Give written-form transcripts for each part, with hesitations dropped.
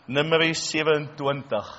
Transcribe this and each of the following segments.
Numeri 27.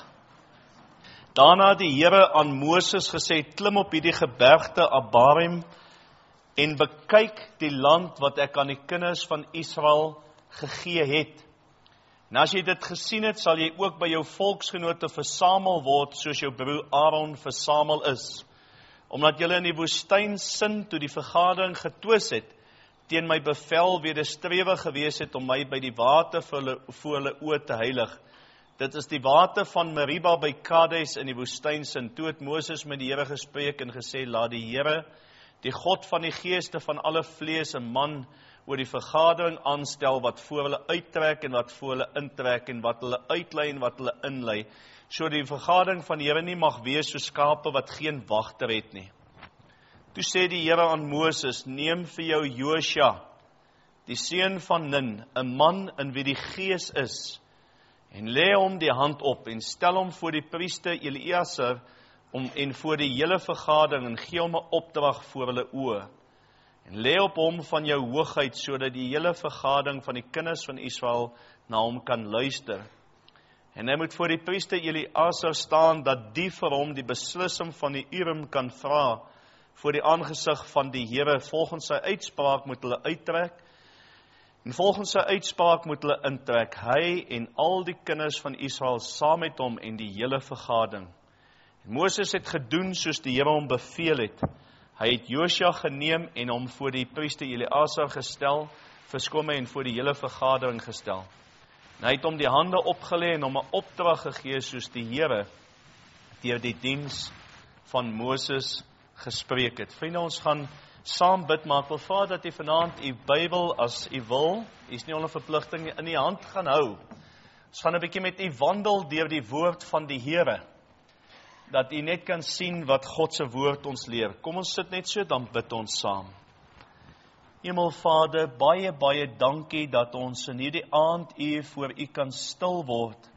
Daarna het die Here aan Moses gesê, klim op hierdie gebergte Abarim en bekyk die land wat ek aan die kinders van Israel gegee het. En as jy dit gesien het, sal jy ook by jou volksgenote versamel word, soos jou broer Aaron versamel is. Omdat julle in die woestyn Sin toe die vergadering getwis het, teen my bevel wederstrewig gewees het om my by die water voor hulle oë te heilig. Dit is die water van Meriba by Kades in die woestyn Sin. Toe het Moses met die Here gespreek en gesê, laat die Here, die God van die geeste van alle vlees, 'n man oor die vergadering aanstel, wat voor hulle uittrek en wat voor hulle intrek, en wat hulle uitlei en wat hulle inlei, so die vergadering van die Here nie mag wees so skape wat geen wagter het nie. Toe sê die Here aan Moses, neem vir jou Josua, die seun van Nun, 'n man in wie die Gees is, en lê hom die hand op, en stel hom voor die priester Eleazar, en voor die hele vergadering, en gee hom 'n opdrag voor hulle oë. En lê op hom van jou hoogheid, sodat die hele vergadering van die kinders van Israel na hom kan luister. En hy moet voor die priester Eleazar staan, dat die vir hom die beslissing van die Urim kan vra, voor die aangesig van die Here. Volgens sy uitspraak moet hulle uittrek, en volgens sy uitspraak moet hulle intrek, hy en al die kinders van Israel saam met hom en die hele vergadering. En Moses het gedoen soos die Here hom beveel het. Hy het Josua geneem en hom voor die priester Eleazar gestel, en voor die hele vergadering gestel. En hy het hom die hande opgelê en hom 'n opdrag gegee soos die Here deur die diens van Moses gespreek het. Vriende, ons gaan saam bid, maar ek wil vra dat u vanaand u Bybel, as u wil, u is nie onder verpligting, in die hand gaan hou. Ons gaan 'n bietjie met u wandel deur die woord van die Here, dat u net kan sien wat God se woord ons leer. Kom ons sit net so, dan bid ons saam. Hemelvader, baie, baie dankie dat ons in hierdie aand u voor u kan stil word.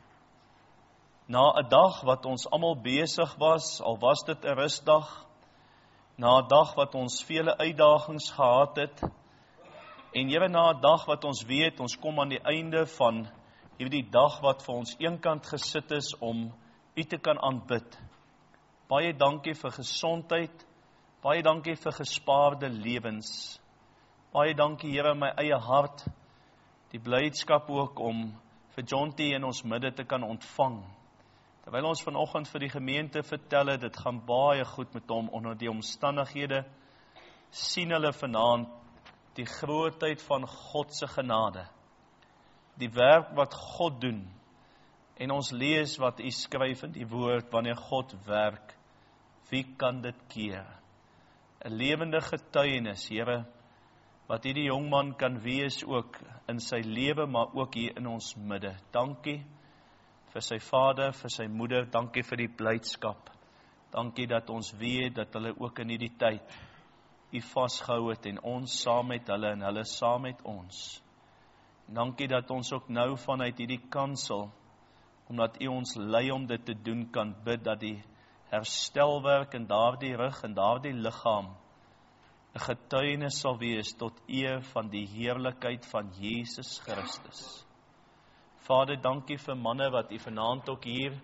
Na 'n dag wat ons almal besig was, al was dit 'n rusdag, na 'n dag wat ons vele uitdagings gehad het, en Here, na 'n dag wat ons weet, ons kom aan die einde van hierdie dag wat vir ons eenkant gesit is om u te kan aanbid. Baie dankie vir gesondheid, baie dankie vir gespaarde lewens. Baie dankie, Here, in my eie hart, die blydskap ook om vir John T. in ons midde te kan ontvang. Terwyl ons vanoggend vir die gemeente vertel het, dit gaan baie goed met hom onder die omstandighede, sien hulle vanaand die grootheid van God se genade, die werk wat God doen, en ons lees wat u skryf in die woord, wanneer God werk, wie kan dit keer? 'n lewende getuienis, Here, wat hierdie jongman kan wees ook in sy lewe, maar ook hier in ons midde. Dankie vir sy vader, vir sy moeder, dankie vir die blydskap. Dankie dat ons weet dat hulle ook in hierdie tyd u vasgehou het, en ons saam met hulle en hulle saam met ons. Dankie dat ons ook nou vanuit hierdie kansel, omdat u ons lei om dit te doen, kan bid dat die herstelwerk in daardie rug en daardie liggaam 'n getuienis sal wees tot eer van die heerlikheid van Jesus Christus. Vader, dankie vir manne wat u vanaand ook hier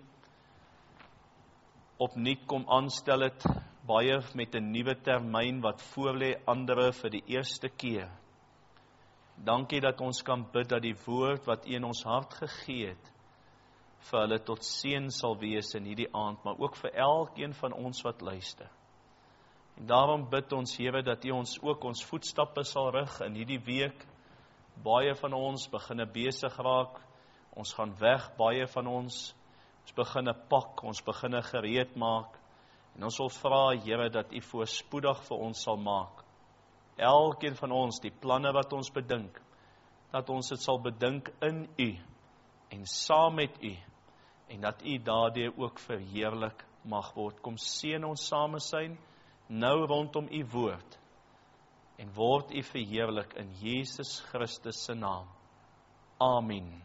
opnuut kom aanstel het, baie met 'n nuwe termyn wat voorlê, ander vir die eerste keer. Dankie dat ons kan bid dat die woord wat u in ons hart gegee het, vir hulle tot seën sal wees in hierdie aand, maar ook vir elkeen van ons wat luister. En daarom bid ons, Here, dat u ons ook ons voetstappe sal rig in hierdie week. Baie van ons beginne besig raak, ons gaan weg, baie van ons beginne pak, ons beginne gereed maak, en ons wil vra, Here, dat u voorspoedig vir ons sal maak. Elkeen van ons, die planne wat ons bedink, dat ons dit sal bedink in u, en saam met u, en dat u daardeur ook verheerlik mag word. Kom seën ons samesyn, nou rondom u woord, en word u verheerlik in Jesus Christus se naam. Amen.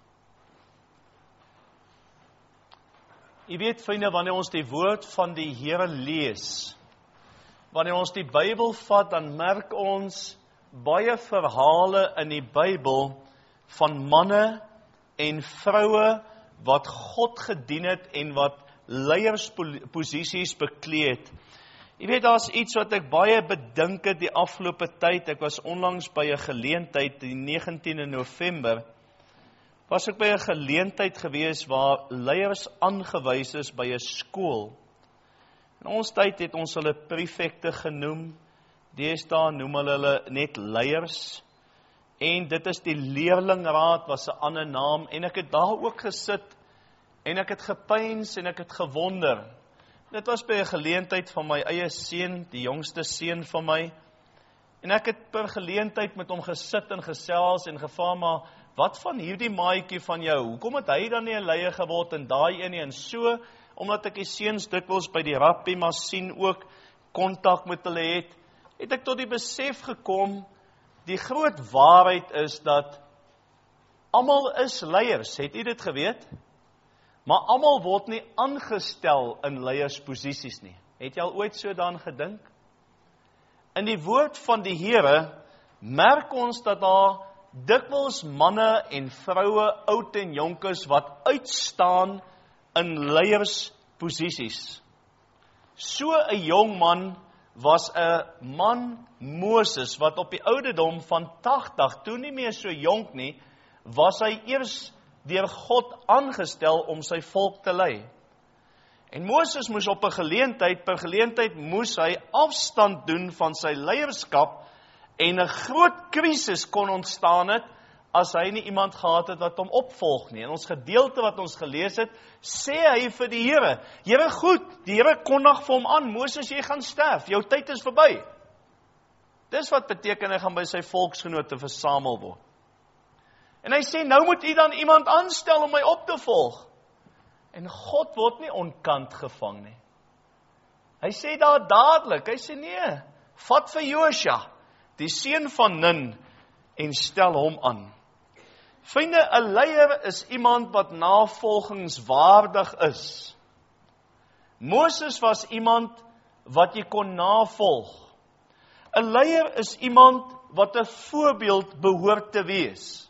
U weet, vriende, wanneer ons die woord van die Here lees, wanneer ons die Bybel vat, dan merk ons baie verhale in die Bybel van manne en vroue wat God gedien het en wat leiersposisies beklee het. Jy weet, daar is iets wat ek baie bedink het die afgelope tyd. Ek was onlangs by 'n geleentheid, die 19 November, was ek by 'n geleentheid gewees waar leiers aangewys is by 'n skool. In ons tyd het ons hulle prefekte genoem, deesdae noem hulle net leiers, en dit is die leerlingraad, was 'n ander naam, en ek het daar ook gesit, en ek het gepeins, en ek het gewonder. Dit was by 'n geleentheid van my eie seun, die jongste seun van my, en ek het per geleentheid met hom gesit en gesels, en gevra, maar wat van hierdie maatjie van jou, hoekom het hy dan nie 'n leier geword, en daai een nie, en so, omdat ek die seuns dikwels by die rappie maar sien ook, kontak met hulle het ek tot die besef gekom, die groot waarheid is dat almal is leiers, het u dit geweet? Maar almal word nie aangestel in leiersposisies nie. Het jy al ooit so daaraan gedink? In die woord van die Here merk ons dat daar dikwels manne en vroue, oud en jonk is, wat uitstaan in leiersposisies. So 'n jong man was 'n man Moses, wat op die ouderdom van 80, toe nie meer so jonk nie, was hy eers deur God aangestel om sy volk te lei. En Moses moes op 'n geleentheid, per geleentheid moes hy afstand doen van sy leierskap, en 'n groot krisis kon ontstaan het, as hy nie iemand gehad het wat hom opvolg nie. In ons gedeelte wat ons gelees het, sê hy vir die Here, Here goed, die Here kondig vir hom aan, Moses, jy gaan sterf, jou tyd is verby. Dis wat beteken hy gaan by sy volksgenote versamel word. En hy sê, nou moet u dan iemand aanstel om my op te volg. En God word nie onkant gevang nie. Hy sê daar dadelik, hy sê nee, vat vir Josua, die seun van Nun, en stel hom aan. Vriende, 'n leier is iemand wat navolgingswaardig is. Moses was iemand wat jy kon navolg. 'n leier is iemand wat 'n voorbeeld behoort te wees.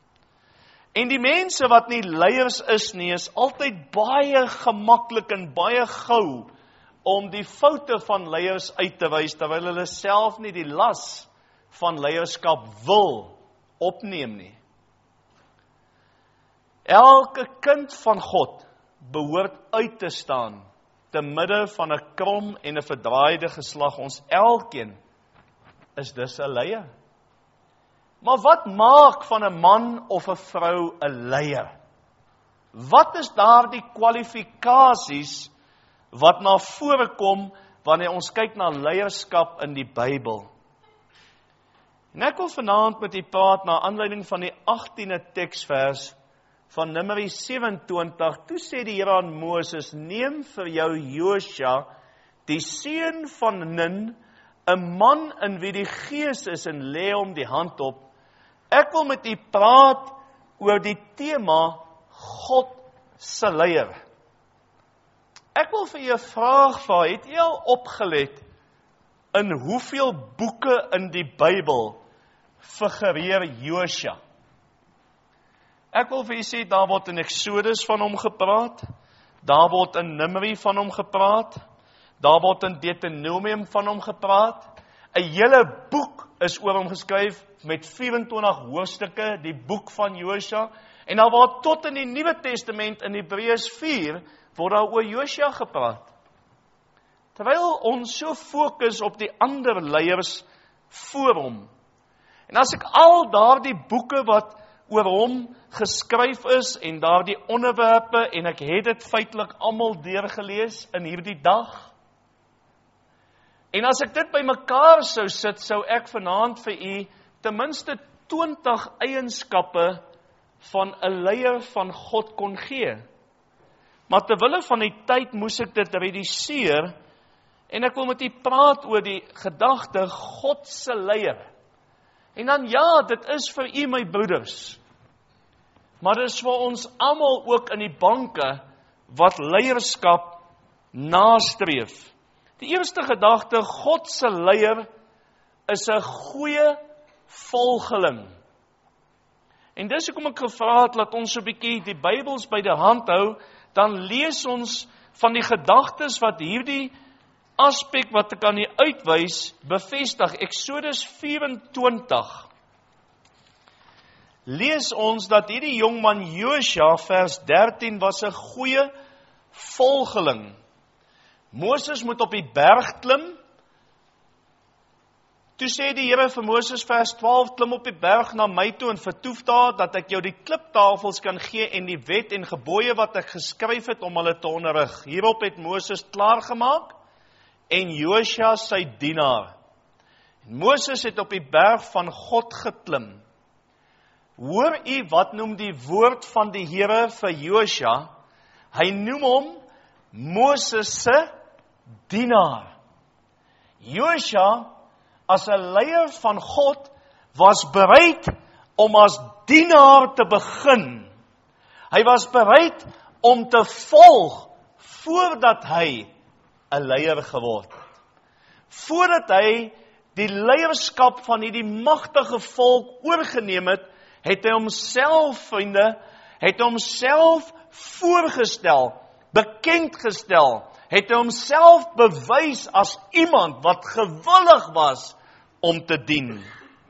En die mense wat nie leiers is nie, is altyd baie gemaklik en baie gou om die foute van leiers uit te wys, terwyl hulle self nie die las van leierskap wil opneem nie. Elke kind van God behoort uit te staan te midde van 'n krom en 'n verdraaide geslag. Ons elkeen is dus 'n leier. Maar wat maak van 'n man of 'n vrou 'n leier? Wat is daardie kwalifikasies wat na vore kom wanneer ons kyk na leierskap in die Bybel? En ek wil vanaand met u praat na aanleiding van die 18de teksvers van Numeri 27. Toe sê die Here aan Moses, neem vir jou Josua, die seun van Nun, 'n man in wie die Gees is, en lê hom die hand op. Ek wil met u praat oor die tema God se leier. Ek wil vir u 'n vraag vra, het u al opgelet in hoeveel boeke in die Bybel figureer Josua? Ek wil vir u sê, daar word in Exodus van hom gepraat, daar word in Numeri van hom gepraat, daar word in Deuteronomium van hom gepraat, 'n hele boek is oor hom geskryf, met 24 hoofstukke, die boek van Josua, en daar word tot in die Nuwe Testament, in Hebreërs 4, word daar oor Josua gepraat. Terwyl ons so fokus op die ander leiers voor hom, en as ek al daardie boeke wat oor hom geskryf is, en daardie onderwerpe, en ek het dit feitelik almal deurgelees in hierdie dag, en as ek dit bymekaar sou sit, sou ek vanaand vir u ten minste 20 eienskappe van 'n leier van God kon gee. Maar terwille van die tyd moes ek dit reduseer, en ek wil met u praat oor die gedagte God se leier. En dan ja, dit is vir u my broeders, maar dit is vir ons almal ook in die banke wat leierskap nastreef. Die eerste gedagte, God se leier is 'n goeie volgeling. En dis hoekom ek gevra het, laat ons so 'n bietjie die Bybels by die hand hou, dan lees ons van die gedagtes wat hierdie aspek wat ek aan die uitwys, bevestig. Eksodus 24. Lees ons dat hierdie jongman Josua, vers 13, was 'n goeie volgeling. Moses moet op die berg klim. Toe sê die Here vir Moses, vers 12, klim op die berg na my toe en vertoef daar, dat ek jou die kliptafels kan gee en die wet en gebooie wat ek geskryf het om hulle te onderrig. Hierop het Moses klaargemaak en Josua sy dienaar. Moses het op die berg van God geklim. Hoor u wat noem die woord van die Here vir Josua? Hy noem hom Moses se dienaar. Josua, as 'n leier van God, was bereid om as dienaar te begin. Hy was bereid om te volg voordat hy 'n leier geword het. Voordat hy die leierskap van hierdie magtige volk oorgeneem het, het hy homself, vriende, het homself voorgestel, bekendgestel, het hy homself bewys as iemand wat gewillig was om te dien.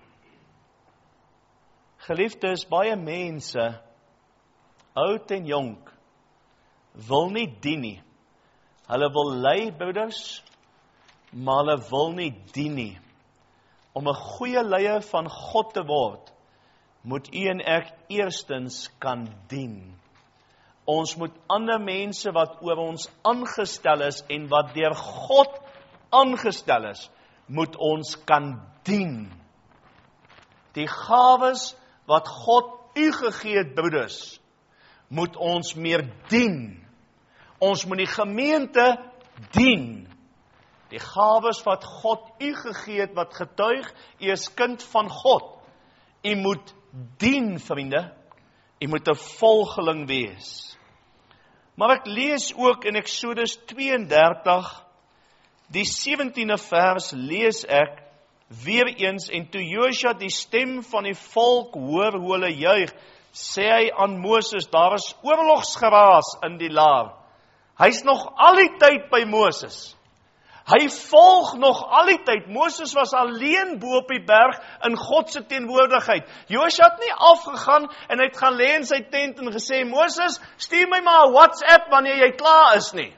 Geliefdes, baie mense, oud en jonk, wil nie dien nie. Hulle wil lei, broeders, maar hulle wil nie dien nie. Om 'n goeie leier van God te word, moet u en ek eerstens kan dien. Ons moet ander mense wat oor ons aangestel is en wat deur God aangestel is, moet ons kan dien. Die gawes wat God u gegee het, broeders, moet ons meer dien. Ons moet die gemeente dien. Die gawes wat God u gegee het, wat getuig, u is kind van God. U moet dien, vriende. U moet 'n volgeling wees. Maar ek lees ook in Eksodus 32, die 17de vers, lees ek weer eens, en toe Josua die stem van die volk hoor hoe hulle juig, sê hy aan Moses, daar is oorlogsgeraas in die laar. Hy's nog al die tyd by Moses. Hy volg nog al die tyd. Moses was alleen bo op die berg in God se teenwoordigheid. Josua het nie afgegaan en hy het gaan lê in sy tent en gesê, Moses, stuur my maar 'n WhatsApp wanneer jy klaar is nie.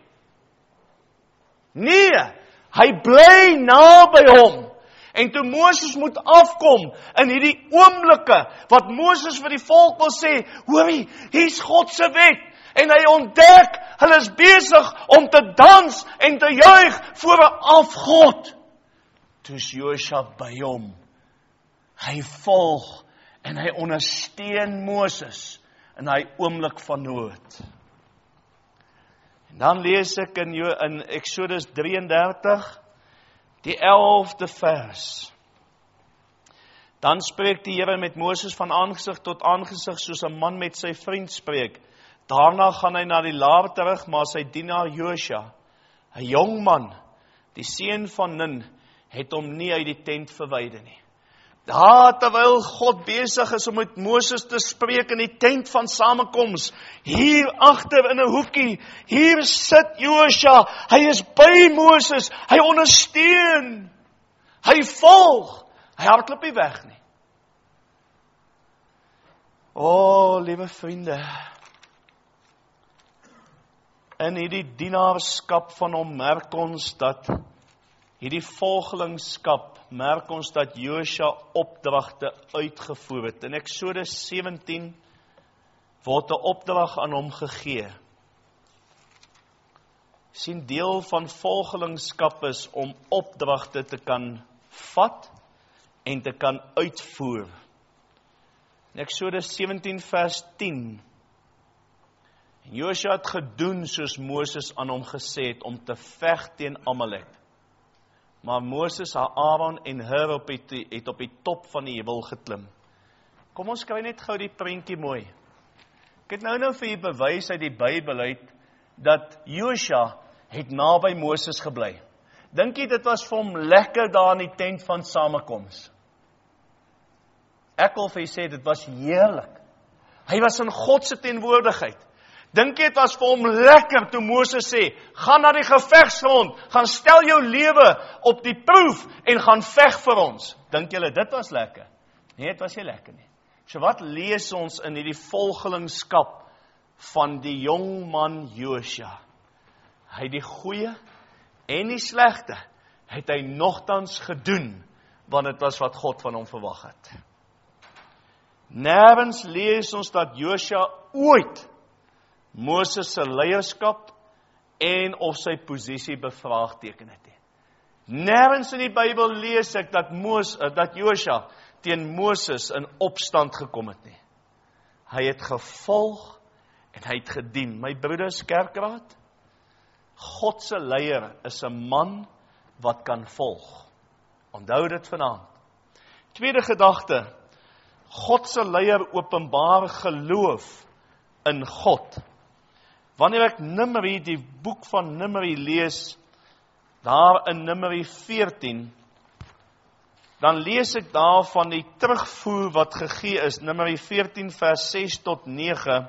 Nee, hy bly naby hom. En toe Moses moet afkom in hierdie oomblikke wat Moses vir die volk wil sê, hoorie, hier's God se wet. En hy ontdek, hulle is besig om te dans en te juig voor 'n afgod. Toe's Josua by hom. Hy volg en hy ondersteun Moses in hy oomblik van nood. En dan lees ek in Eksodus 33, die 11de vers. Dan spreek die Here met Moses van aangesig tot aangesig, soos 'n man met sy vriend spreek. Daarna gaan hy na die laar terug, maar sy dienaar Josua, 'n jong man, die seun van Nun, het hom nie uit die tent verwyder nie. Daar, terwyl God besig is om met Moses te spreek in die tent van samekoms, hier agter in 'n hoekie, hier sit Josua, hy is by Moses, hy ondersteun, hy volg, hy hardloop nie weg nie. O, liewe vriende, in hierdie dienaarskap van hom merk ons dat, hierdie volgelingskap, merk ons dat Josua opdragte uitgevoer het. In Eksodus 17 word 'n opdrag aan hom gegee. Sien, deel van volgelingskap is om opdragte te kan vat en te kan uitvoer. In Eksodus 17 vers 10, Josua het gedoen soos Moses aan hom gesê het om te veg teen Amalek. Maar Moses, Aaron en Hur het op die top van die heuwel geklim. Kom ons kry net gou die prentjie mooi. Ek het nou vir julle bewys uit die Bybel uit dat Josua het naby Moses gebly. Dink jy dit was vir hom lekker daar in die tent van samekoms? Ek wil vir julle sê dit was heerlik. Hy was in God se teenwoordigheid. Dink jy, het was vir hom lekker toe Moses sê, gaan na die gevegsgrond, gaan stel jou lewe op die proef en gaan veg vir ons. Dink julle, dit was lekker? Nee, dit was nie lekker nie. So wat lees ons in hierdie volgelingskap van die jong man Josua? Hy die goeie en die slegte het hy nogtans gedoen, want dit was wat God van hom verwag het. Nergens lees ons dat Josua ooit Moses se leierskap en of sy posisie bevraagteken het nie. Nergens in die Bybel lees ek dat Josua teen Moses in opstand gekom het nie. Hy het gevolg en hy het gedien. My broeders, kerkraad, God se leier is 'n man wat kan volg. Onthou dit vanaand. Tweede gedagte, God se leier openbaar geloof in God. Wanneer ek Numeri, die boek van Numeri lees, daar in Numeri 14, dan lees ek daar van die terugvoer wat gegee is, Numeri 14 vers 6 tot 9.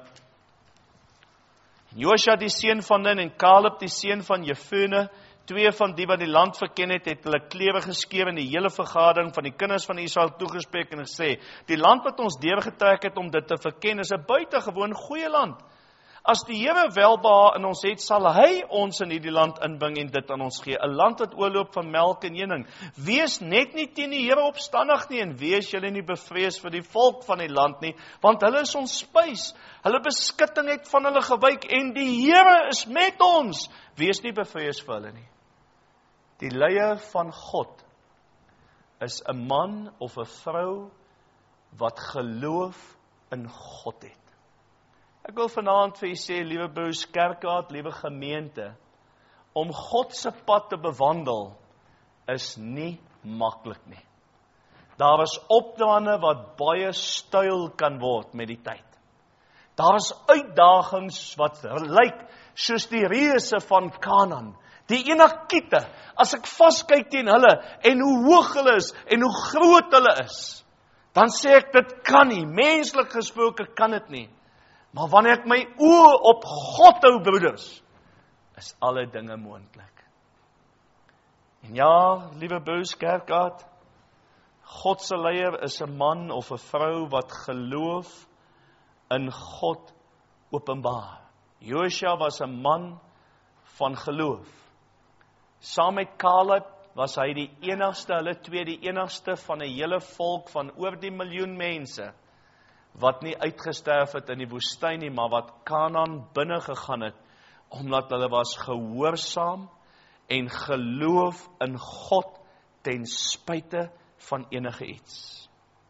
Josua die seun van Nun en Caleb die seun van Jefune, twee van die wat die land verken het hulle klere geskeur in die hele vergadering van die kinders van Israel toegespreek en gesê, die land wat ons deurgetrek het om dit te verken is 'n buitengewoon goeie land. As die Here welbehae in ons het, sal hy ons in hierdie land inbring en dit aan ons gee. 'n Land wat oorloop van melk en honing. Wees net nie teen die Here opstandig nie en wees julle nie bevrees vir die volk van die land nie, want hulle is ons spys. Hulle beskutting het van hulle gewyk en die Here is met ons. Wees nie bevrees vir hulle nie. Die leier van God is 'n man of 'n vrou wat geloof in God het. Ek wil vanaand vir u sê, liewe broers, kerkraad, liewe gemeente, om God se pad te bewandel is nie maklik nie. Daar is opdraande wat baie styl kan word met die tyd. Daar is uitdagings wat lyk soos die reëse van Kanaan, die Enakiete. As ek vaskyk teen hulle en hoe hoog hulle is en hoe groot hulle is, dan sê ek dit kan nie, menslik gesproke kan dit nie. Maar wanneer ek my oë op God hou, broeders, is alle dinge moontlik. En ja, liewe broers, kerkraad, God se leier is 'n man of 'n vrou wat geloof in God openbaar. Josua was 'n man van geloof. Saam met Caleb was hy die enigste, hulle twee die enigste van 'n hele volk van oor die miljoen mense, wat nie uitgesterf het in die woestyn nie, maar wat Kanaan binne gegaan het, omdat hulle was gehoorsaam en geloof in God ten spyte van enige iets.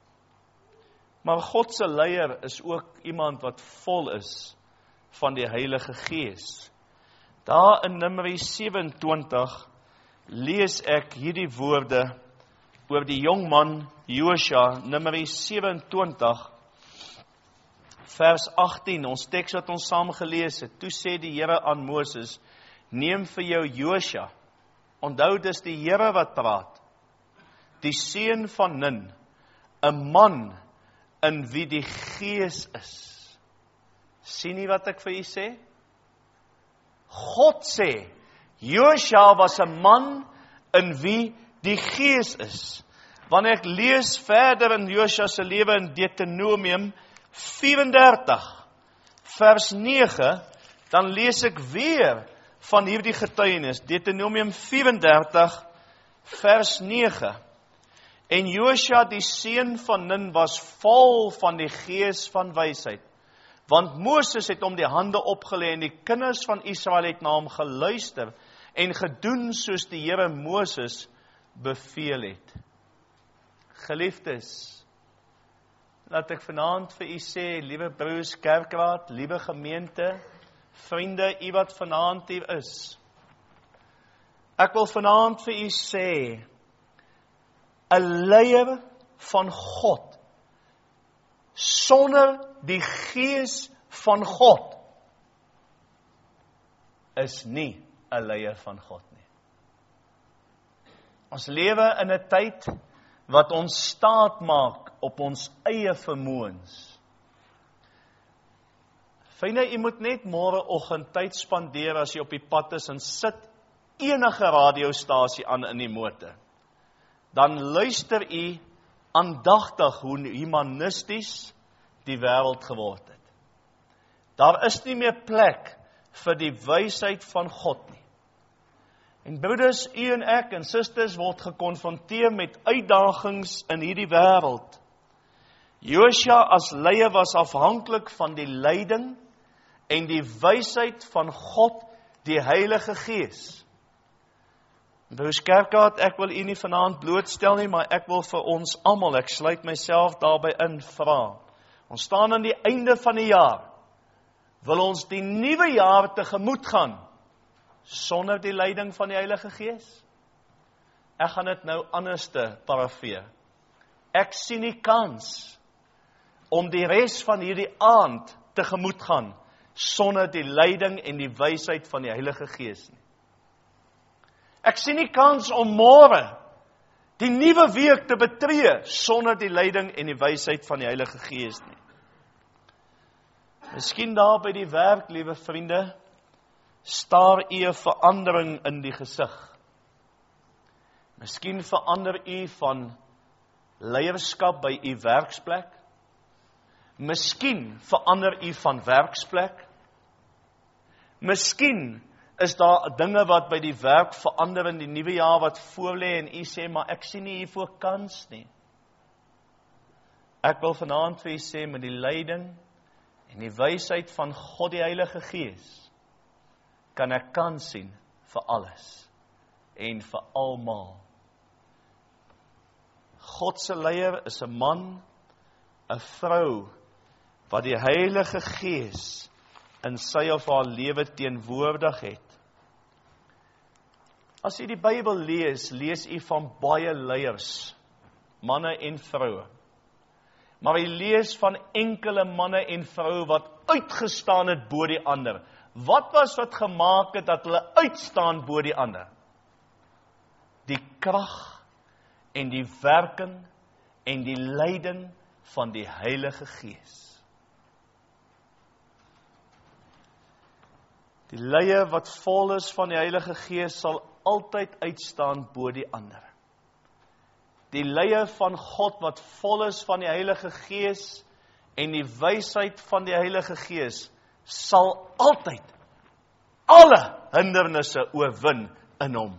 Maar God se leier is ook iemand wat vol is van die Heilige Gees. Daar in Numeri 27 lees ek hierdie woorde oor die jong man Josua, Numeri 27 vers 18, ons teks wat ons saam gelees het. Toe sê die Here aan Moses, neem vir jou Josua, onthou dis die Here wat praat, die seun van Nun, 'n man in wie die Gees is. Sien nie wat ek vir u sê? God sê, Josua was 'n man in wie die Gees is. Wanneer ek lees verder in Josua se lewe in Deuteronomium 34, vers 9, dan lees ek weer van hierdie getuienis, Deuteronomium 34, vers 9. En Josua die seun van Nun was vol van die gees van wysheid, want Moses het hom die hande opgelê en die kinders van Israel het na hom geluister en gedoen soos die Here Moses beveel het. Geliefdes, laat ek vanaand vir u sê, liewe broers, kerkraad, liewe gemeente, vriende, u wat vanaand hier is. Ek wil vanaand vir u sê, 'n leier van God, sonder die Gees van God, is nie 'n leier van God nie. Ons lewe in 'n tyd wat ons staat maak op ons eie vermoëns. Vriende, jy moet net môreoggend tyd spandeer as jy op die pad is en sit enige radiostasie aan in die motor. Dan luister jy aandagtig hoe humanisties die wêreld geword het. Daar is nie meer plek vir die wysheid van God nie. En broeders, u en ek en susters word gekonfronteer met uitdagings in hierdie wêreld. Josua as leier was afhanklik van die leiding en die wysheid van God, die Heilige Gees. Broers Kerkraad, ek wil u nie vanaand blootstel nie, maar ek wil vir ons almal, ek sluit myself daarbey in, vra. Ons staan aan die einde van die jaar. Wil ons die nuwe jaar tegemoet gaan sonder die leiding van die Heilige Gees? Ek gaan dit nou anders te parafeer. Ek sien nie kans om die res van hierdie aand tegemoet gaan sonder die leiding en die wysheid van die Heilige Gees nie. Ek sien nie kans om môre die nuwe week te betree sonder die leiding en die wysheid van die Heilige Gees nie. Miskien daar by die werk, liewe vriende, staar u 'n verandering in die gesig. Miskien verander u van leierskap by u werksplek. Miskien verander u van werksplek. Miskien is daar dinge wat by die werk verander in die nuwe jaar wat voorlê en u sê, maar ek sien nie hiervoor kans nie. Ek wil vanaand vir u sê, met die leiding en die wysheid van God die Heilige Gees, kan ek kans sien vir alles en vir almal. God se leier is 'n man, 'n vrou, wat die Heilige Gees in sy of haar lewe teenwoordig het. As jy die Bybel lees, lees jy van baie leiers, manne en vroue. Maar jy lees van enkele manne en vroue wat uitgestaan het bo die ander. Wat was wat gemaak het dat hulle uitstaan bo die ander? Die krag en die werking en die leiding van die Heilige Gees. Die leier wat vol is van die Heilige Gees sal altyd uitstaan bo die ander. Die leier van God wat vol is van die Heilige Gees en die wysheid van die Heilige Gees sal altyd alle hindernisse oorwin in hom.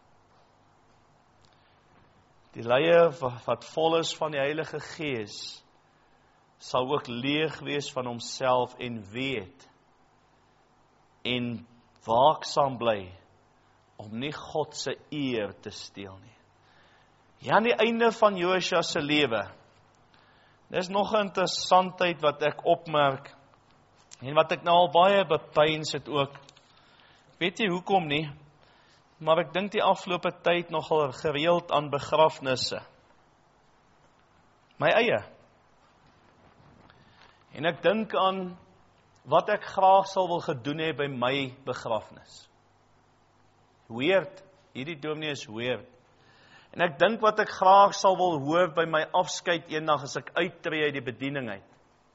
Die leier wat vol is van die Heilige Gees sal ook leeg wees van homself en weet en waaksaam bly om nie God se eer te steel nie. Ja, aan die einde van Josua se lewe, dis nog 'n interessantheid wat ek opmerk en wat ek nou al baie bepeins het ook. Weet jy hoekom nie? Maar ek dink die afgelope tyd nogal gereeld aan begrafnisse. My eie. En ek dink aan wat ek graag sal wil gedoen hê by my begrafnis. Weird, hierdie dominee is weird. En ek dink wat ek graag sal wil hoor by my afskeid eendag as ek uittreë uit die bediening uit.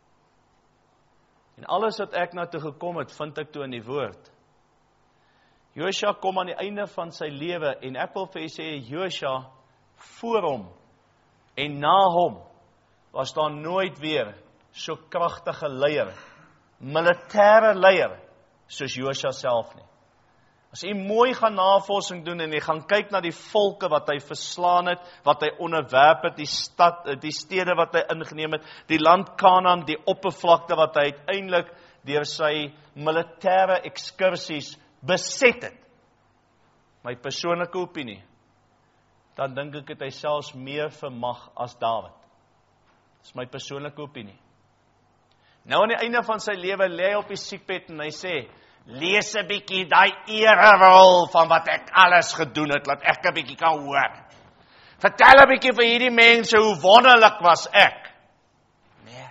En alles wat ek na toe gekom het, vind ek toe in die woord. Josua kom aan die einde van sy lewe en ek wil vir u sê, Josua voor hom en na hom was daar nooit weer so kragtige leier, militêre leier soos Josua self nie. As jy mooi gaan navorsing doen en jy gaan kyk na die volke wat hy verslaan het, wat hy onderwerp het, die stede wat hy ingeneem het, die land Kanaan, die oppervlakte wat hy uiteindelik deur sy militêre ekskursies beset het. My persoonlike opinie, dan dink ek het hy selfs meer vermag as Dawid. Dis my persoonlike opinie. Nou aan die einde van sy lewe lê hy op die siekbed en hy sê, lees 'n bietjie daai ererol van wat ek alles gedoen het, laat ek 'n bietjie kan hoor. Vertel 'n bietjie vir hierdie mense hoe wonderlik was ek. Nee.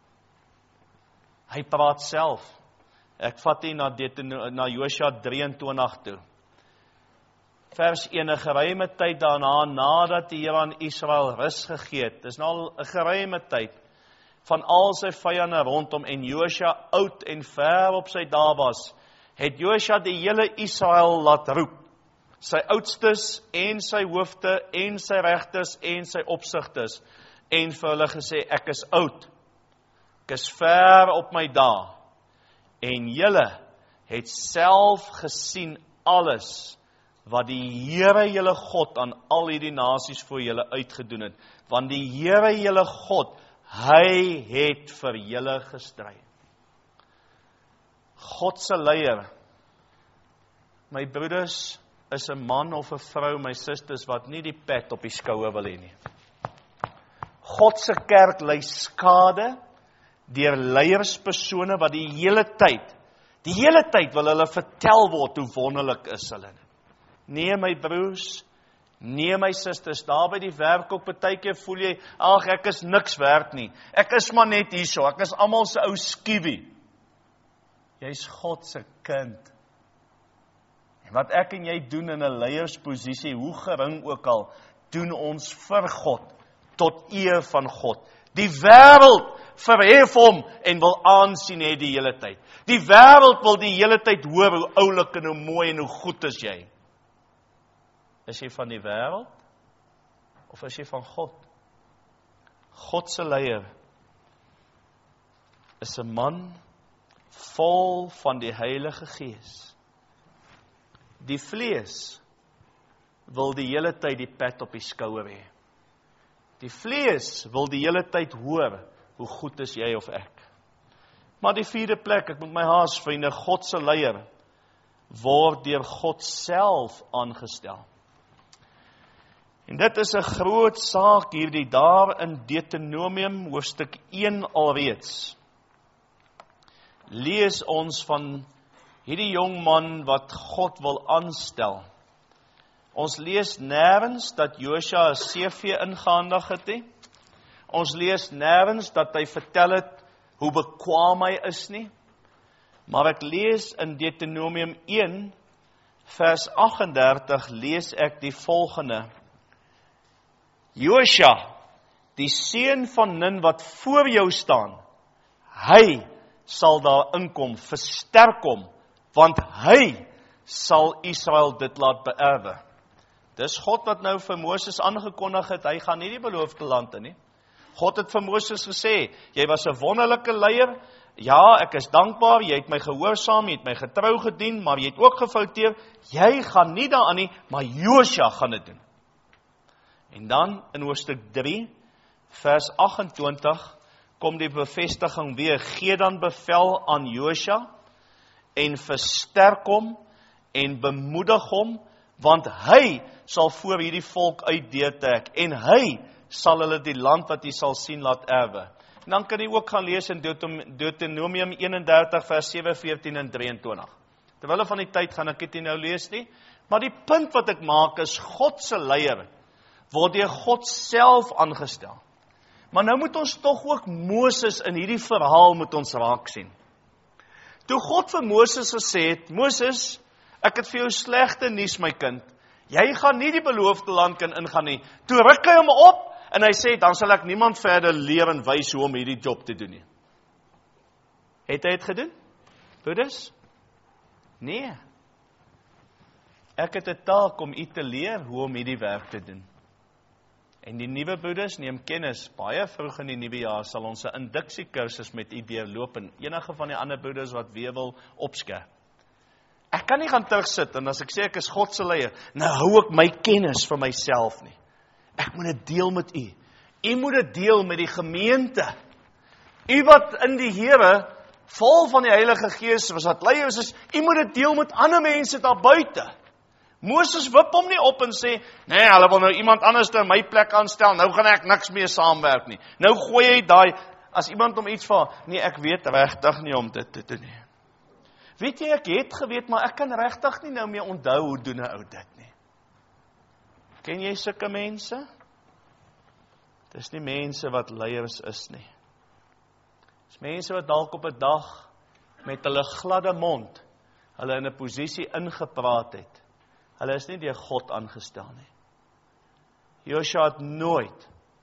Hy praat self. Ek vat hier na Josua 23 toe. Vers 1, 'n geruime tyd daarna, nadat die Here aan Israel rus gegee het. Dis nou al 'n geruime tyd. van al sy vyande rondom en Josua oud en ver op sy dae was, het Josua die hele Israel laat roep. Sy oudstes en sy hoofde en sy regters en sy opsigters en vir hulle gesê, ek is oud, ek is ver op my dae en julle het self gesien alles wat die Here julle God aan al hierdie nasies voor julle uitgedoen het, want die Here julle God, hy het vir julle gestry. God se leier, my broeders, is 'n man of 'n vrou, my susters, wat nie die pet op die skouer wil hê nie. God se kerk ly skade deur leierspersone wat die hele tyd wil hulle vertel word hoe wonderlik is hulle. Nee my broers, nee my susters, daar by die werk ook partykeer voel jy, ag ek is niks werd nie. Ek is maar net hierso, ek is almal se ou skiewie. Jy's God se kind. En wat ek en jy doen in 'n leiersposisie, hoe gering ook al, doen ons vir God, tot eer van God. Die wêreld verhef hom en wil aansien hê die hele tyd. Die wêreld wil die hele tyd hoor hoe oulik en hoe mooi en hoe goed is jy. Is jy van die wêreld of is jy van God? God se leier is 'n man vol van die Heilige Gees. Die vlees wil die hele tyd die pet op die skouer hê. Die vlees wil die hele tyd hoor hoe goed is jy of ek. Maar die vierde plek, ek moet my haas vriende, God se leier word deur God self aangestel. En dit is 'n groot saak hierdie daar in Deuteronomium hoofstuk 1 alreeds. Lees ons van hierdie jong man wat God wil aanstel. Ons lees nêrens dat Josua 'n CV ingehandig het nie. Ons lees nêrens dat hy vertel het hoe bekwaam hy is nie. Maar ek lees in Deuteronomium 1 vers 38 lees ek die volgende. Josua, die seun van Nun wat voor jou staan, hy sal daar inkom, versterk hom, want hy sal Israel dit laat beerwe. Dis God wat nou vir Moses aangekondig het, hy gaan nie die beloofde land in nie. God het vir Moses gesê, jy was 'n wonderlike leier, ja, ek is dankbaar, jy het my gehoorsaam, jy het my getrou gedien, maar jy het ook gefouteer, jy gaan nie daaraan nie, maar Josua gaan dit doen. En dan in hoofstuk 3, vers 28, kom die bevestiging weer, gee dan bevel aan Josua, en versterk hom, en bemoedig hom, want hy sal voor hierdie volk uitdeurtrek, en hy sal hulle die land wat jy sal sien laat erwe. En dan kan jy ook gaan lees in Deuteronomium 31 vers 7, 14 en 23. Terwille van die tyd gaan ek dit nie nou lees nie, maar die punt wat ek maak is, God se leier word deur God self aangestel. Maar nou moet ons tog ook Moses in hierdie verhaal moet ons raak sien. Toe God vir Moses gesê het, Moses, ek het vir jou slegte nuus my kind, jy gaan nie die beloofde land kan ingaan nie. Toe ruk hy hom op, en hy sê, dan sal ek niemand verder leer en wys hoe om hierdie job te doen nie. Het hy het gedoen? Broeders? Nee. Ek het 'n taak om u te leer hoe om hierdie werk te doen. En die nuwe broeders neem kennis, baie vroeg in die nuwe jaar sal ons 'n induksie-kursus met u deurloop en enige van die ander broeders wat weer wil opskerp. Ek kan nie gaan terugsit en as ek sê ek is God se leier, nou hou ek my kennis vir myself nie. Ek moet dit deel met u. U moet dit deel met die gemeente. U wat in die Here vol van die Heilige Gees was, wat leiers is, u moet dit deel met ander mense daar buite. Moses wip hom nie op en sê, nee, hulle wil nou iemand anders in my plek aanstel, nou gaan ek niks meer saamwerk nie. Nou gooi hy daai, as iemand om iets vra, nee, ek weet regtig nie om dit te doen nie. Weet jy, ek het geweet, maar ek kan regtig nie nou meer onthou hoe doen 'n ou dit nie. Ken jy sulke mense? Dis nie mense wat leiers is nie. Dis mense wat dalk op 'n dag met hulle gladde mond, hulle in 'n posisie ingepraat het. Hulle is nie deur God aangestel nie. Josua het nooit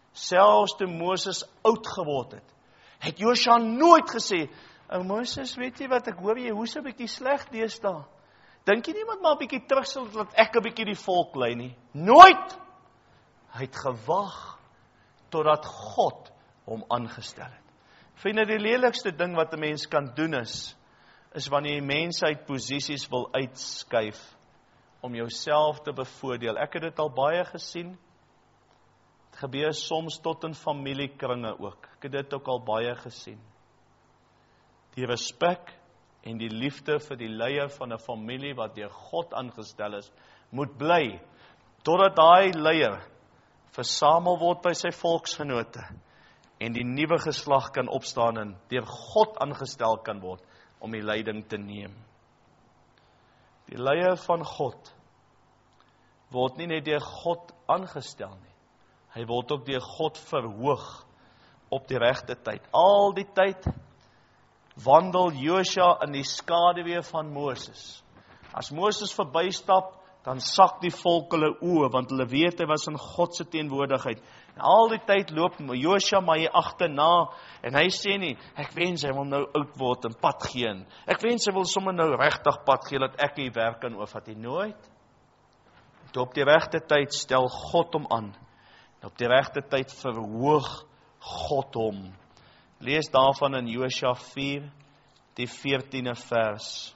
Selfs toe Moses oud geword het Josua nooit gesê, Moses, weet jy wat, ek hoor jy hoes 'n bietjie sleg deesdae. Dink jy niemand maar 'n bietjie terug sal laat ek 'n bietjie die volk lei nie? Nooit! Hy het gewag totdat God hom aangestel het. Vriende, die lelikste ding wat 'n mens kan doen is wanneer jy mense uit posisies wil uitskuif om jouself te bevoordeel. Ek het dit al baie gesien. Het gebeur soms tot in familiekringe ook. Ek het dit ook al baie gesien. Die respek en die liefde vir die leier van 'n familie wat deur God aangestel is, moet bly totdat daai leier versamel word by sy volksgenote en die nuwe geslag kan opstaan en deur God aangestel kan word om die leiding te neem. Die leier van God word nie net deur God aangestel nie. Hy word ook deur God verhoog op die regte tyd. Al die tyd wandel Josua in die skaduwee van Moses. As Moses verbystap, dan sak die volk hulle oë, want hulle weet hy was in God se teenwoordigheid. En al die tyd loop Josua maar hier agterna, en hy sê nie, ek wens hy wil nou oud word en pad gee. Ek wens hy wil sommer nou regtig pad gee, dat ek die werk kan oorvat. Hy nooit. Toe op die regte tyd stel God hom aan. En op die regte tyd verhoog God hom. Lees daarvan in Josua 4, die 14de vers.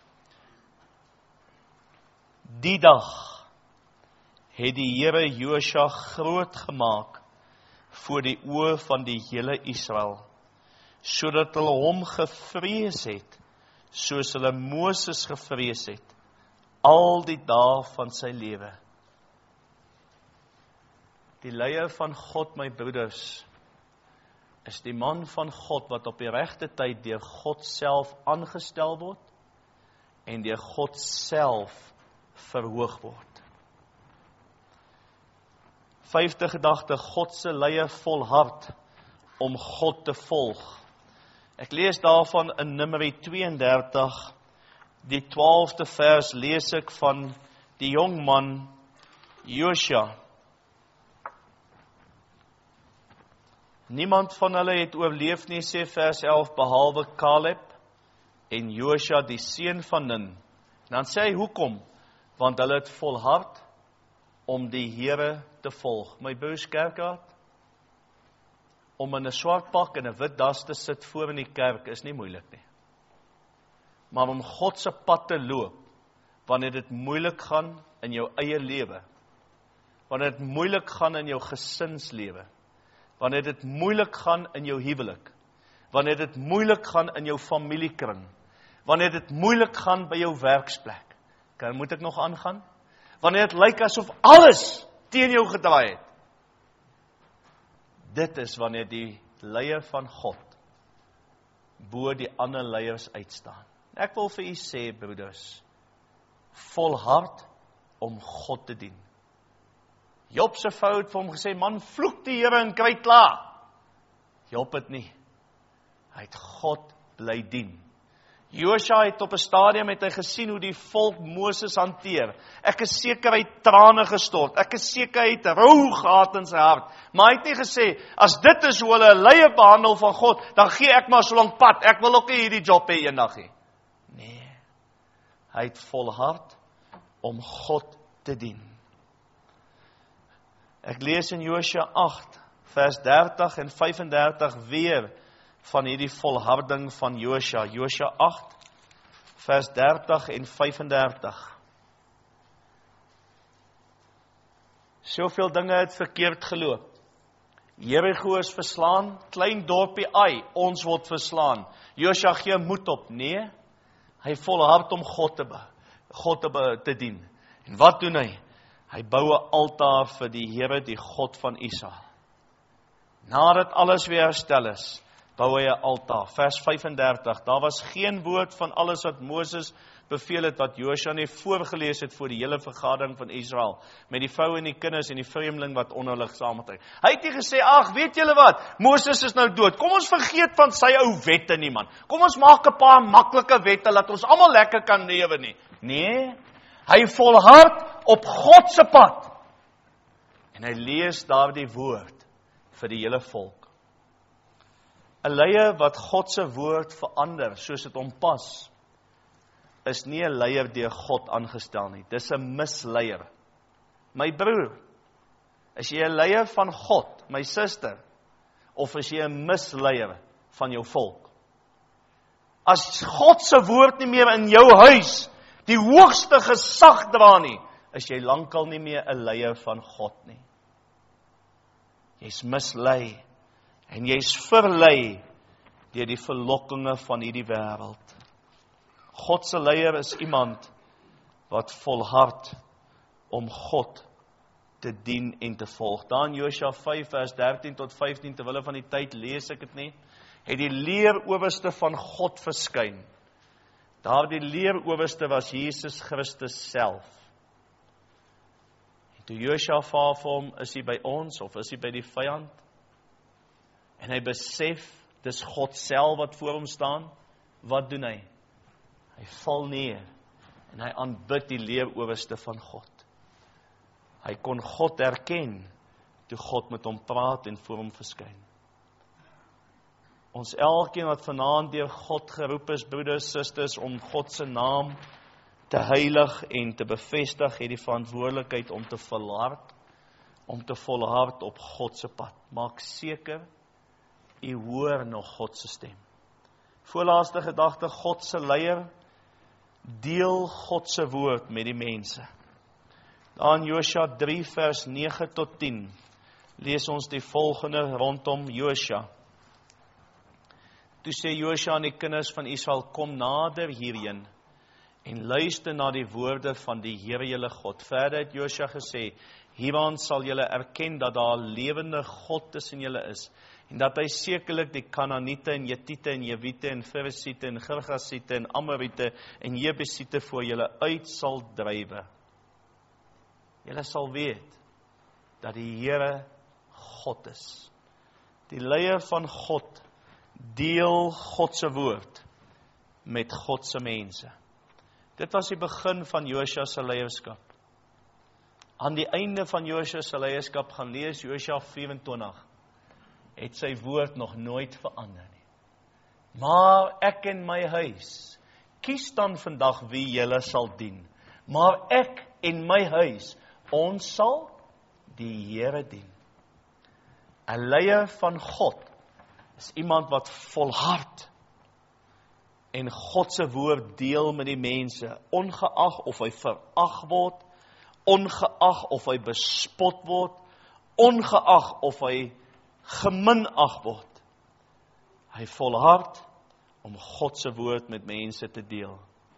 Die dag het die Here Josua groot gemaak voor die oë van die hele Israel, sodat hulle hom gevrees het, soos hulle Moses gevrees het, al die dae van sy lewe. Die leier van God, my broeders, is die man van God wat op die regte tyd deur God self aangestel word en deur God self verhoog word. 5de gedagte, God se leier volhard om God te volg. Ek lees daarvan in Numeri 32, die 12de vers lees ek van die jong man Josua. Niemand van hulle het oorleef nie, sê vers 11, behalwe Caleb en Josua die seun van Nun. En dan sê hy, hoekom? Want hulle het volhard om die Here te volg. My broers kerkraad, om in 'n swart pak en 'n wit das te sit voor in die kerk is nie moeilik nie. Maar om God se pad te loop, wanneer dit moeilik gaan in jou eie lewe, wanneer dit moeilik gaan in jou gesinslewe, wanneer dit moeilik gaan in jou huwelik, wanneer dit moeilik gaan in jou familiekring, wanneer dit moeilik gaan by jou werksplek, moet ek nog aangaan? Wanneer dit lyk asof alles teen jou gedraai het. Dit is wanneer die leier van God bo die ander leiers uitstaan. Ek wil vir u sê, broeders, volhard om God te dien. Job se vrou het vir hom gesê, man, vloek die Here en kry klaar. Job het nie. Hy het God bly dien. Josua het op 'n stadium het hy gesien hoe die volk Moses hanteer. Ek is seker hy het trane gestort. Ek is seker hy het rou gehad in sy hart. Maar hy het nie gesê, as dit is hoe hulle 'n leier behandel van God, dan gee ek maar so lank pad. Ek wil ook nie hierdie job hê eendag nie. Nee. Hy het volhard om God te dien. Ek lees in Josua 8, vers 30 en 35 weer van hierdie volharding van Josua. Josua 8, vers 30 en 35. Soveel dinge het verkeerd geloop. Jerigo is verslaan, klein dorpie Ai, ons word verslaan. Josua gee moed op, nee, hy volhard om God te dien. En wat doen hy? Hy bou 'n altaar vir die Here, die God van Israel. Nadat alles weer herstel is, bou hy 'n altaar. Vers 35, daar was geen woord van alles wat Moses beveel het, wat Josua nie voorgelees het voor die hele vergadering van Israel, met die vroue en die kinders en die vreemdeling wat onder hulle gesaamel het. Hy het nie gesê, ag, weet julle wat, Moses is nou dood, kom ons vergeet van sy ou wette nie, man. Kom ons maak 'n paar maklike wette, laat ons almal lekker kan lewe nie. Nee, hy volhard op God se pad. En hy lees daar die woord, vir die hele volk. 'n Leier wat God se woord verander soos dit hom pas, is nie 'n leier deur God aangestel nie. Dis 'n misleier. My broer, is jy 'n leier van God, my suster, of is jy 'n misleier van jou volk? As God se woord nie meer in jou huis die hoogste gesag dra nie, is jy lankal nie meer 'n leier van God nie. Jy's mislei en jy's verlei deur die verlokkinge van hierdie wêreld. God se leier is iemand wat volhard om God te dien en te volg. Daar in Josua 5 vers 13 tot 15, terwille van die tyd lees ek dit nie, het die leerowerste van God verskyn. Daardie leerowerste was Jesus Christus self. En toe Josua vra vir hom, is hy by ons of is hy by die vyand? En hy besef, dis God self wat voor hom staan. Wat doen hy? Hy val neer en hy aanbid die leerowerste van God. Hy kon God erken toe God met hom praat en voor hom verskyn. Ons elkeen wat vanaand deur God geroep is, broeders, susters, om God se naam te heilig en te bevestig, het die verantwoordelikheid om te volhard op God se pad. Maak seker, u hoor nog God se stem. Voorlaaste gedagte, God se leier, deel God se woord met die mense. Daar in Josua 3 vers 9 tot 10, lees ons die volgende rondom Josua. Toe sê Josua aan die kinders van Israel, kom nader hierheen en luister na die woorde van die Here julle God. Verder het Josua gesê, hieraan sal julle erken dat daar 'n lewende God tussen julle is, en dat hy sekerlik die Kanaaniete en Jetiete en Jewiete en Ferisiete en Girgasiete en Amoriete en Jebusiete voor julle uit sal drywe. Julle sal weet dat die Here God is. Die leier van God deel God se woord met God se mense. Dit was die begin van Josua se leierskap. Aan die einde van Josua se leierskap, gaan lees Josua 24, het sy woord nog nooit verander nie. Maar ek en my huis, kies dan vandag wie julle sal dien. Maar ek en my huis, ons sal die Here dien. 'n Leier van God is iemand wat volhard en God se woord deel met die mense, ongeag of hy verag word, ongeag of hy bespot word, ongeag of hy geminag word. Hy volhard om God se woord met mense te deel.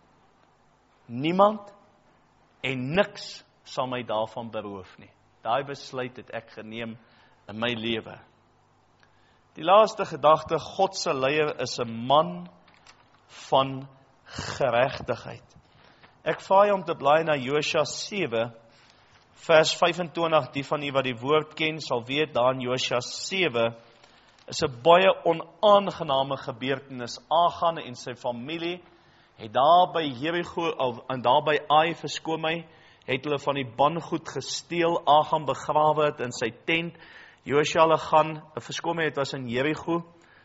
Niemand en niks sal my daarvan beroof nie. Daai besluit het ek geneem in my lewe. Die laaste gedagte, God se leier is 'n man van geregtigheid. Ek vra jou om te blaai na Josua 7, vers 25, die van u wat die woord ken, sal weet, daar in Josua 7, is 'n baie onaangename gebeurtenis. Achan en sy familie, het daar by Jerigo, en daar by Ai, verskoon my, het hulle van die bangoed gesteel, Achan begrawe het in sy tent. Josua hulle gaan, verskoon my, het was in Jerigo,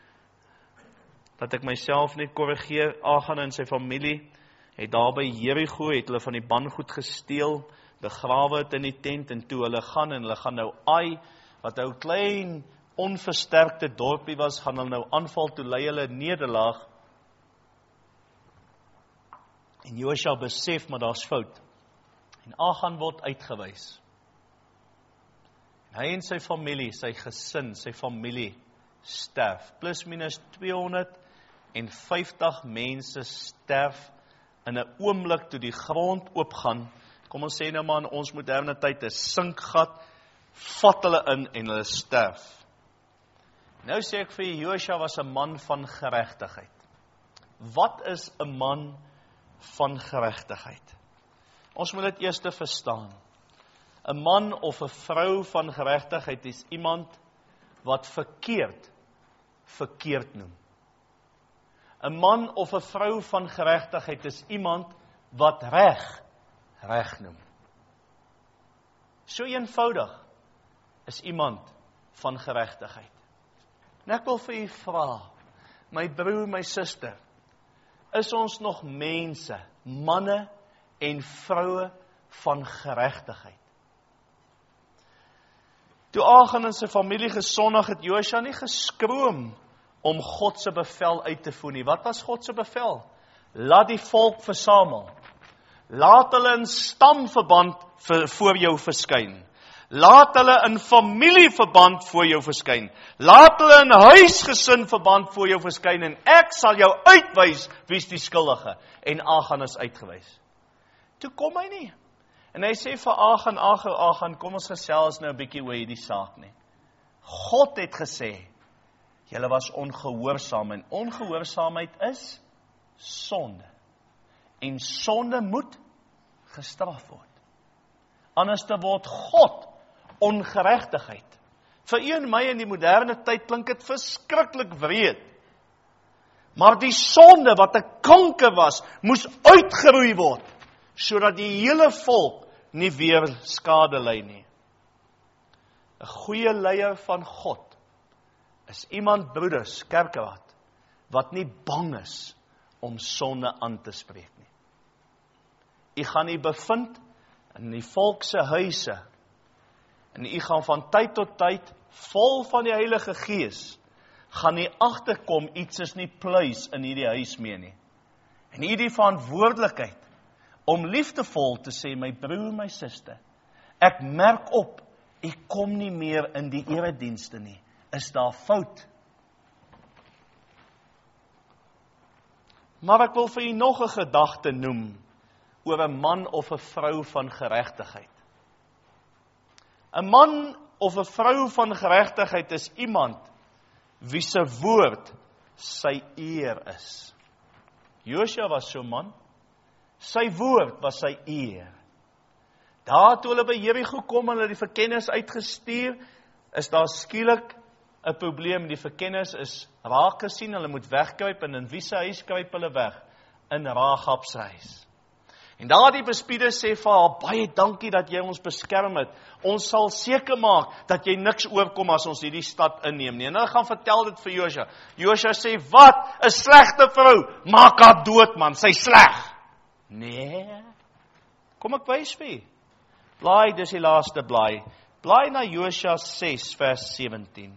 dat ek myself net korrigeer, Achan en sy familie, het daar by Jerigo, het hulle van die bangoed gesteel, begrawe het in die tent, en toe hulle gaan nou Ai, wat nou klein, onversterkte dorpie was, gaan hulle nou aanval, toe lei hulle nederlaag, en Josua besef, maar daar's fout, en Achan word uitgewys. Hy en sy familie, sy gesin, sy familie sterf. Plus minus 250 mense sterf in 'n oomblik toe die grond oopgaan. Kom ons sê nou maar in ons moderne tyd 'n sinkgat, vat hulle in en hulle sterf. Nou sê ek vir Josua was 'n man van geregtigheid. Wat is 'n man van geregtigheid? Ons moet dit eers verstaan. 'n Man of 'n vrou van geregtigheid is iemand wat verkeerd noem. 'n Man of 'n vrou van geregtigheid is iemand wat reg noem. So eenvoudig is iemand van geregtigheid. En ek wil vir u vra, my broer, my suster, is ons nog mense, manne en vroue van geregtigheid? Toe Achan en sy familie gesondig het, Josua nie geskroom om God se bevel uit te voer nie. Wat was God se bevel? Laat die volk versamel. Laat hulle in stamverband voor jou verskyn. Laat hulle in familieverband voor jou verskyn. Laat hulle in huisgesin verband voor jou verskyn en ek sal jou uitwys wie's die skuldige. En Achan is uitgewys. Toe kom hy nie. En hy sê vir Achan, kom ons gesels nou 'n bietjie oor hierdie saak nie. God het gesê, julle was ongehoorsaam en ongehoorsaamheid is sonde. En sonde moet gestraf word. Anders te word God ongeregtigheid. Vir u en my in die moderne tyd klink dit verskriklik wreed. Maar die sonde wat 'n kanker was, moes uitgeroei word, sodat die hele volk nie weer skade ly nie. 'n Goeie leier van God is iemand, broeders, kerkraad, wat nie bang is om sonde aan te spreek nie. U gaan u bevind in die volk se huise, en u gaan van tyd tot tyd, vol van die Heilige Gees, gaan u agterkom, iets is nie pluis in hierdie huis mee nie. En u die verantwoordelikheid om liefdevol te sê, my broer, my suster, ek merk op, ek kom nie meer in die eredienste nie. Is daar fout? Maar ek wil vir u nog 'n gedagte noem oor 'n man of 'n vrou van geregtigheid. 'n Man of 'n vrou van geregtigheid is iemand wie se woord sy eer is. Josua was so 'n man. Sy woord was sy eer. Daar toe hulle by Jerigo kom en hulle die verkenners uitgestuur, is daar skielik 'n probleem. Die verkenners is raak gesien, hulle moet wegkruip, en in wie se huis kruip hulle weg? In Rahab se huis. En daar die bespieder sê vir haar, baie dankie dat jy ons beskerm het. Ons sal seker maak dat jy niks oorkom as ons hierdie stad inneem nie. En hulle gaan vertel dit vir Josua. Josua sê, wat? 'n Slegte vrou, maak haar dood man, sy sleg. Nee, kom ek wys vir u. Blaai, dis die laaste blaai. Blaai na Josua 6 vers 17.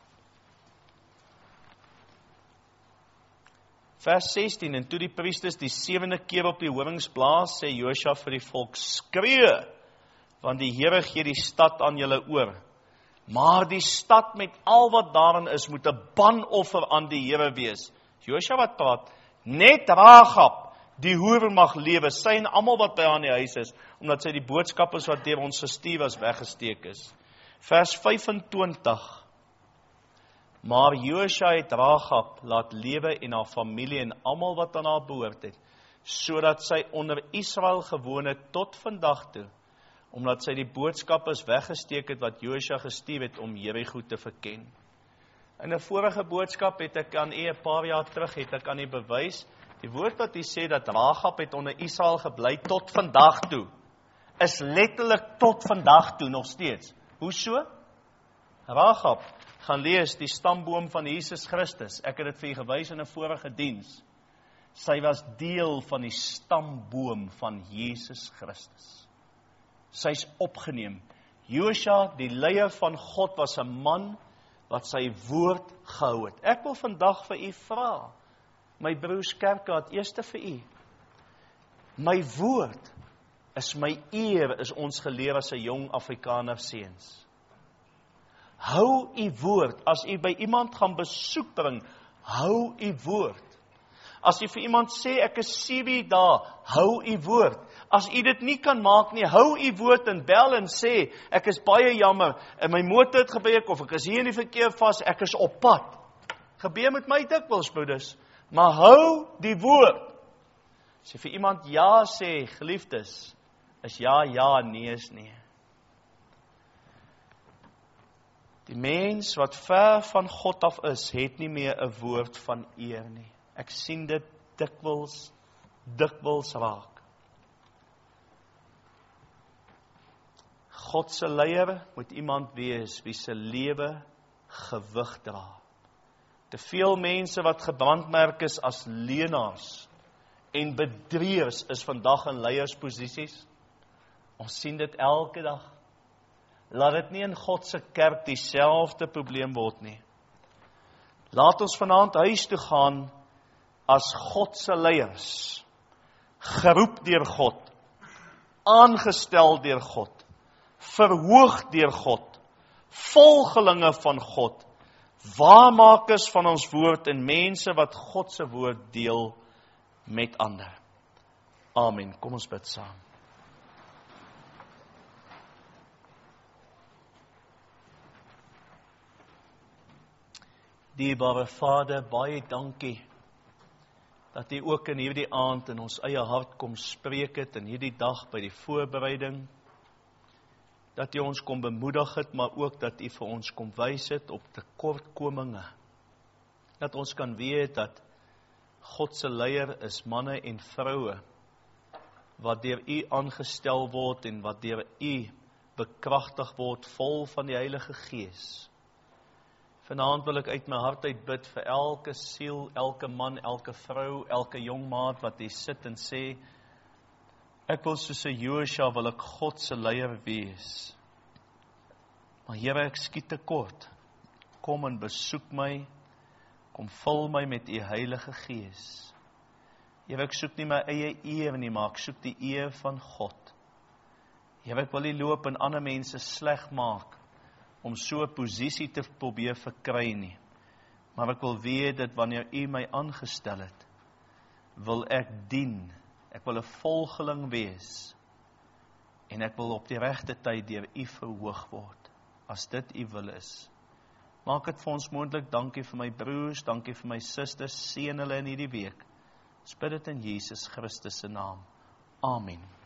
Vers 16, en toe die priesters die 7de keer op die horings blaas, sê Josua vir die volk, skree, want die Here gee die stad aan julle oor. Maar die stad met al wat daarin is, moet 'n banoffer aan die Here wees. Josua wat praat, net Rahab, die hoer mag lewe, sy en almal wat by haar in die huis is, omdat sy die boodskappers wat deur ons gestuur was, weggesteek is. Vers 25, maar Josua het Rahab laat lewe en haar familie en almal wat aan haar behoort het, sodat sy onder Israel gewoon het tot vandag toe, omdat sy die boodskappers weggesteek het wat Josua gestuur het om Jerigo te verken. In 'n vorige boodskap het ek aan u 'n paar jaar terug, het ek aan u bewys, die woord wat u sê dat Rahab het onder Israel gebly tot vandag toe, is letterlik tot vandag toe nog steeds. Hoe so? Rahab, gaan lees die stamboom van Jesus Christus. Ek het dit vir u gewys in 'n vorige diens. Sy was deel van die stamboom van Jesus Christus. Sy's opgeneem. Josua, die leier van God, was 'n man wat sy woord gehou het. Ek wil vandag vir u vra, my broers kerkraad, eerste vir u. My woord is my eer, is ons geleer as 'n jong Afrikaner seuns. Hou u woord. As u by iemand gaan besoek bring, hou u woord. As u vir iemand sê, ek is 7 dae, hou u woord. As u dit nie kan maak nie, hou u woord en bel en sê, ek is baie jammer, en my motor het gebreek, of ek is hier in die verkeer vas, ek is op pad. Gebeur met my dikwels, broeders, maar hou die woord. As jy vir iemand ja sê, geliefdes, is ja, ja, nee is nee. Die mens wat ver van God af is, het nie meer 'n woord van eer nie. Ek sien dit dikwels raak. God se leier moet iemand wees wie se lewe gewig dra. Te veel mense wat gebrandmerk is as leenaars en bedrieërs is vandag in leiersposisies. Ons sien dit elke dag. Laat dit nie in God se kerk dieselfde probleem word nie. Laat ons vanaand huis toe gaan as God se leiers, geroep deur God, aangestel deur God, verhoog deur God, volgelinge van God, waarmakers van ons woord en mense wat God se woord deel met ander. Amen. Kom ons bid saam. Dierbare Vader, baie dankie dat U ook in hierdie aand in ons eie hart kom spreek het, in hierdie dag by die voorbereiding, dat U ons kom bemoedig het, maar ook dat U vir ons kom wys het op tekortkominge, dat ons kan weet dat God se leier is manne en vroue, wat deur U aangestel word en wat deur U bekragtig word, vol van die Heilige Gees. Vanaand wil ek uit my hart uit bid vir elke siel, elke man, elke vrou, elke jong maat wat hier sit en sê, ek wil soos 'n Josua wil ek God se leier wees. Maar Here, ek skiet tekort. Kom en besoek my, kom vul my met U Heilige Gees. Here, ek soek nie my eie eer nie, maar ek soek die eer van God. Here, ek wil nie loop en ander mense sleg maak, om so 'n posisie te probeer verkry nie. Maar ek wil weet dat wanneer U my aangestel het, wil ek dien. Ek wil 'n volgeling wees. En ek wil op die regte tyd deur U verhoog word. As dit U wil is. Maak dit vir ons moontlik. Dankie vir my broers, dankie vir my susters. Seën hulle in hierdie week. Ons bid dit in Jesus Christus se naam. Amen.